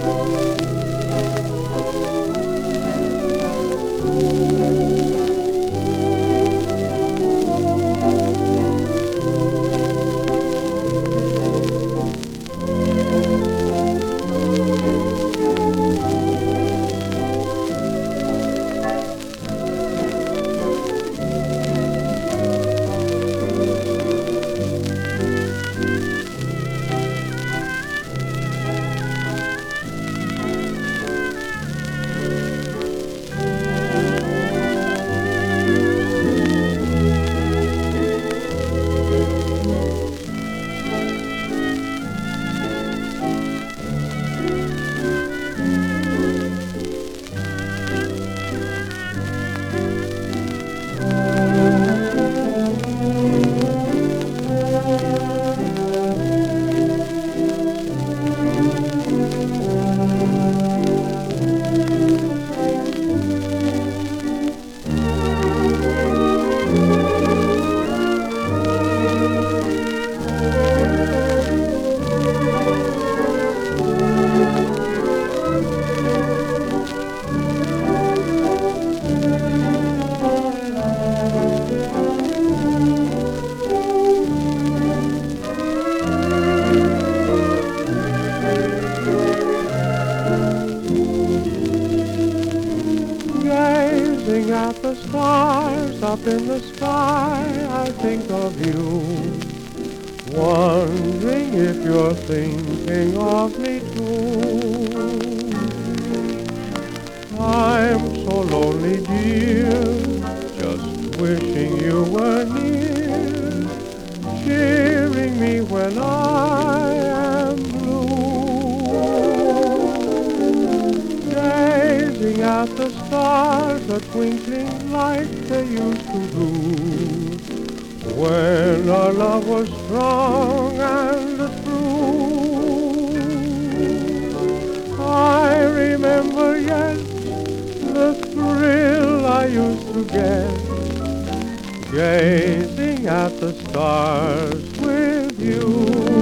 Gazing at the stars up in the sky, I think of you, wondering if you're thinking of me too. I'm so lonely, dear, just wishing you were near, cheering me when I am blue. Gazing at the stars a twinkling like they used to do, when our love was strong and true. I remember yet the thrill I used to get, gazing at the stars with you.